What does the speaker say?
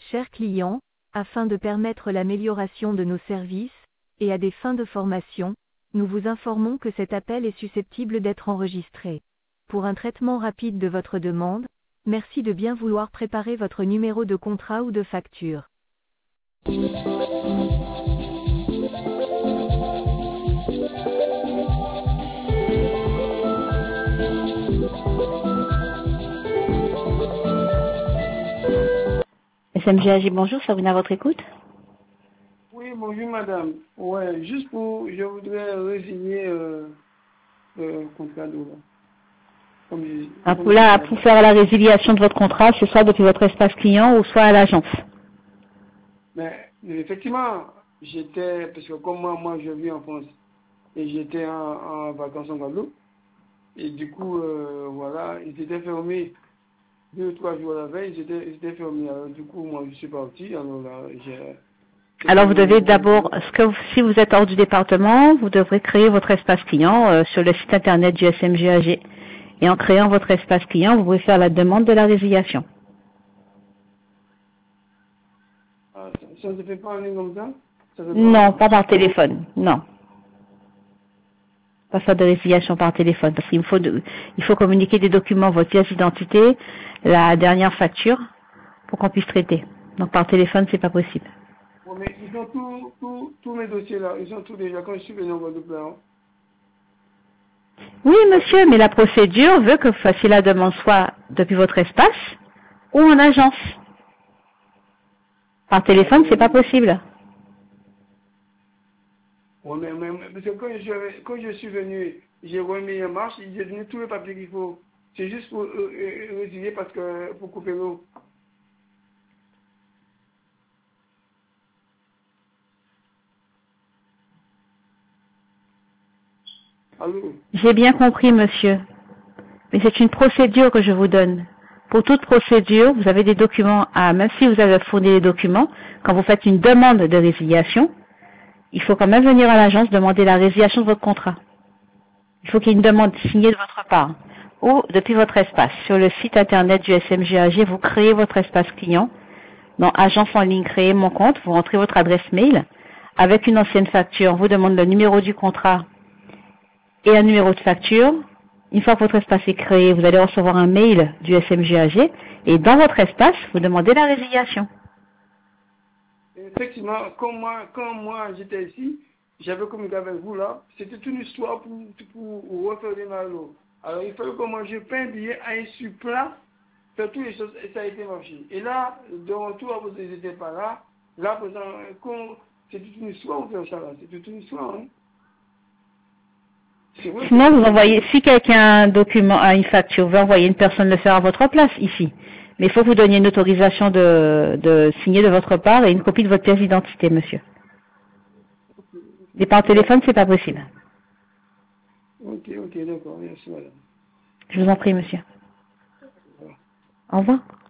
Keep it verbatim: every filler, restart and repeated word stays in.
Chers clients, afin de permettre l'amélioration de nos services, et à des fins de formation, nous vous informons que cet appel est susceptible d'être enregistré. Pour un traitement rapide de votre demande, merci de bien vouloir préparer votre numéro de contrat ou de facture. S M G A G, bonjour, Sabrina à votre écoute. Oui, bonjour madame. Ouais, juste pour, je voudrais résilier euh, le contrat de là. Comme je, Ah, comme pour, je la, dis pour faire la résiliation de votre contrat, c'est soit depuis votre espace client ou soit à l'agence. Mais effectivement, j'étais, parce que comme moi, moi je vis en France, et j'étais en, en vacances en Guadeloupe, et du coup, euh, voilà, ils étaient fermés deux ou trois jours à la veille, ils étaient, ils étaient fermés. Alors du coup, moi je suis parti, alors là, j'ai... Alors vous devez d'abord, ce que vous- si vous êtes hors du département, vous devrez créer votre espace client euh, sur le site internet du S M G A G. Et en créant votre espace client, vous pouvez faire la demande de la résiliation. Ah, ça, ça ne se fait pas en ligne comme ça? Ça se fait Non, pas... pas par téléphone, non. Pas faire de résiliation par téléphone, parce qu'il faut, de- il faut communiquer des documents, votre pièce d'identité, la dernière facture, pour qu'on puisse traiter. Donc par téléphone, c'est pas possible. Bon, mais ils ont tous tous tous mes dossiers là, ils ont tout déjà, quand je suis venu en Guadeloupe là, hein. Oui, monsieur, mais la procédure veut que vous fassiez la demande soit depuis votre espace ou en agence. Par téléphone, c'est pas possible. Ouais, mais, mais, mais- parce que quand je, suis- quand je suis venu, j'ai remis en marche, j'ai donné tous les papiers qu'il faut. C'est juste pour euh, euh, résilier parce que pour couper l'eau. Allô? J'ai bien compris, monsieur. Mais c'est une procédure que je vous donne. Pour toute procédure, vous avez des documents à, même si vous avez fourni les documents, quand vous faites une demande de résiliation, il faut quand même venir à l'agence demander la résiliation de votre contrat. Il faut qu'il y ait une demande signée de votre part. Ou depuis votre espace. Sur le site internet du S M G A G, vous créez votre espace client. Dans Agence en ligne, créez mon compte, vous rentrez votre adresse mail. Avec une ancienne facture, on vous demande le numéro du contrat et un numéro de facture. Une fois que votre espace est créé, vous allez recevoir un mail du S M G A G et dans votre espace, vous demandez la résiliation. Effectivement, comme moi, quand moi j'étais ici, j'avais communiqué avec vous là, c'était une histoire pour, pour refaire des malheurs. Alors il fallait que moi je paie un billet à un supplément, faire toutes les choses et ça a été marché. Et là, de retour, vous n'étiez pas là. Là, présent, quand- c'est toute une histoire, vous faites ça là, c'est toute une histoire. Hein. C'est vrai, c'est Sinon, vous toute une envoyez, histoire. si quelqu'un a un document, a une facture, vous envoyez une personne le faire à votre place ici. Mais il faut que vous donniez une autorisation de, de signer de votre part et une copie de votre pièce d'identité, monsieur. Et par téléphone, D'accord. c'est pas possible. Ok, ok, d'accord, merci madame. Je vous en prie, monsieur. Au revoir.